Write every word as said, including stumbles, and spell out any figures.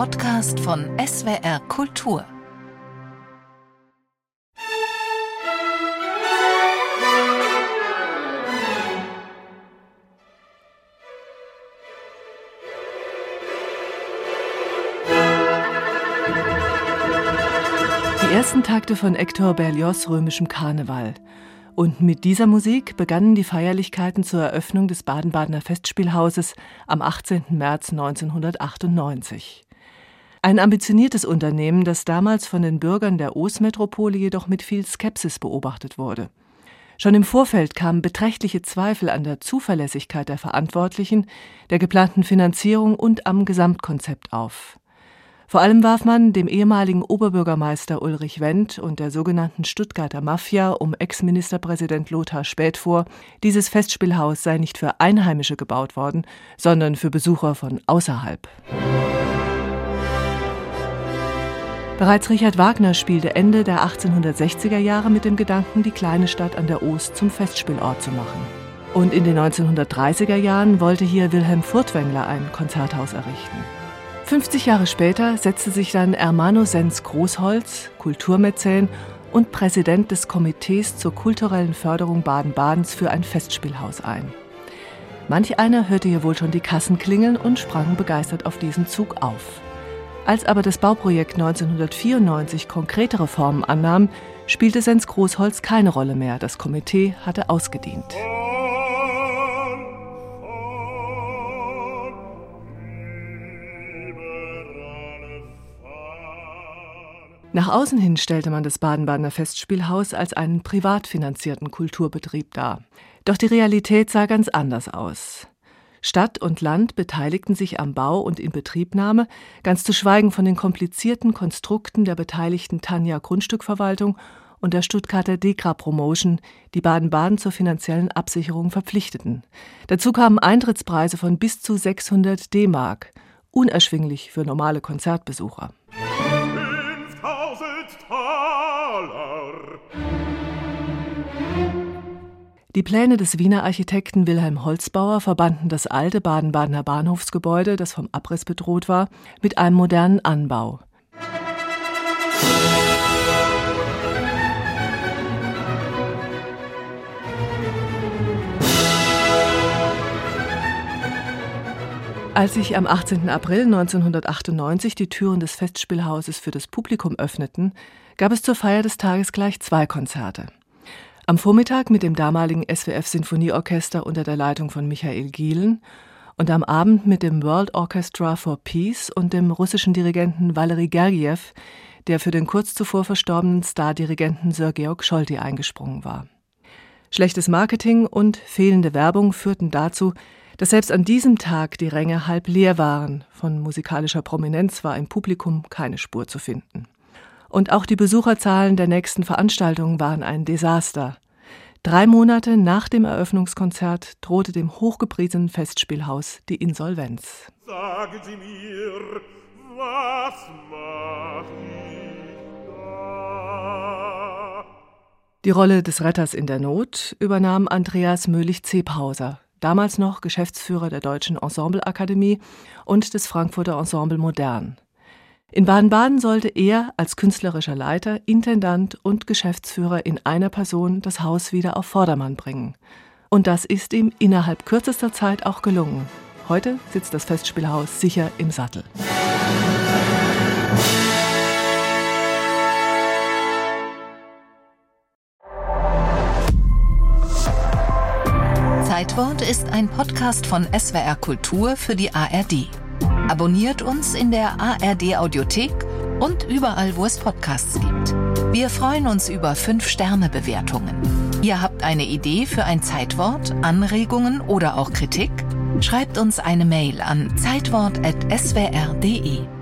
Podcast von S W R Kultur. Die ersten Takte von Hector Berlioz' römischem Karneval. Und mit dieser Musik begannen die Feierlichkeiten zur Eröffnung des Baden-Badener Festspielhauses am achtzehnten März neunzehnhundertachtundneunzig. Ein ambitioniertes Unternehmen, das damals von den Bürgern der Oos-Metropole jedoch mit viel Skepsis beobachtet wurde. Schon im Vorfeld kamen beträchtliche Zweifel an der Zuverlässigkeit der Verantwortlichen, der geplanten Finanzierung und am Gesamtkonzept auf. Vor allem warf man dem ehemaligen Oberbürgermeister Ulrich Wendt und der sogenannten Stuttgarter Mafia um Ex-Ministerpräsident Lothar Späth vor, dieses Festspielhaus sei nicht für Einheimische gebaut worden, sondern für Besucher von außerhalb. Bereits Richard Wagner spielte Ende der achtzehnhundertsechziger Jahre mit dem Gedanken, die kleine Stadt an der Oos zum Festspielort zu machen. Und in den neunzehnhundertdreißiger Jahren wollte hier Wilhelm Furtwängler ein Konzerthaus errichten. fünfzig Jahre später setzte sich dann Ermanno Senz-Großholz, Kulturmäzen und Präsident des Komitees zur kulturellen Förderung Baden-Badens für ein Festspielhaus ein. Manch einer hörte hier wohl schon die Kassen klingeln und sprang begeistert auf diesen Zug auf. Als aber das Bauprojekt neunzehnhundertvierundneunzig konkretere Formen annahm, spielte Senz-Großholz keine Rolle mehr. Das Komitee hatte ausgedient. Nach außen hin stellte man das Baden-Badener Festspielhaus als einen privat finanzierten Kulturbetrieb dar. Doch die Realität sah ganz anders aus. Stadt und Land beteiligten sich am Bau und Inbetriebnahme, ganz zu schweigen von den komplizierten Konstrukten der beteiligten Tanja Grundstückverwaltung und der Stuttgarter Dekra Promotion, die Baden-Baden zur finanziellen Absicherung verpflichteten. Dazu kamen Eintrittspreise von bis zu sechshundert D-Mark, unerschwinglich für normale Konzertbesucher. Die Pläne des Wiener Architekten Wilhelm Holzbauer verbanden das alte Baden-Badener Bahnhofsgebäude, das vom Abriss bedroht war, mit einem modernen Anbau. Als sich am achtzehnten April neunzehnhundertachtundneunzig die Türen des Festspielhauses für das Publikum öffneten, gab es zur Feier des Tages gleich zwei Konzerte. Am Vormittag mit dem damaligen S W F-Sinfonieorchester unter der Leitung von Michael Gielen und am Abend mit dem World Orchestra for Peace und dem russischen Dirigenten Valery Gergiev, der für den kurz zuvor verstorbenen Stardirigenten Sir Georg Scholti eingesprungen war. Schlechtes Marketing und fehlende Werbung führten dazu, dass selbst an diesem Tag die Ränge halb leer waren. Von musikalischer Prominenz war im Publikum keine Spur zu finden. Und auch die Besucherzahlen der nächsten Veranstaltungen waren ein Desaster. Drei Monate nach dem Eröffnungskonzert drohte dem hochgepriesenen Festspielhaus die Insolvenz. Sagen Sie mir, was mach ich da? Die Rolle des Retters in der Not übernahm Andreas Möhlich-Zebhauser, damals noch Geschäftsführer der Deutschen Ensembleakademie und des Frankfurter Ensemble Modern. In Baden-Baden sollte er als künstlerischer Leiter, Intendant und Geschäftsführer in einer Person das Haus wieder auf Vordermann bringen. Und das ist ihm innerhalb kürzester Zeit auch gelungen. Heute sitzt das Festspielhaus sicher im Sattel. Zeitwort ist ein Podcast von S W R Kultur für die A R D. Abonniert uns in der A R D-Audiothek und überall, wo es Podcasts gibt. Wir freuen uns über fünf Sterne Bewertungen. Ihr habt eine Idee für ein Zeitwort, Anregungen oder auch Kritik? Schreibt uns eine Mail an zeitwort at s w r punkt d e.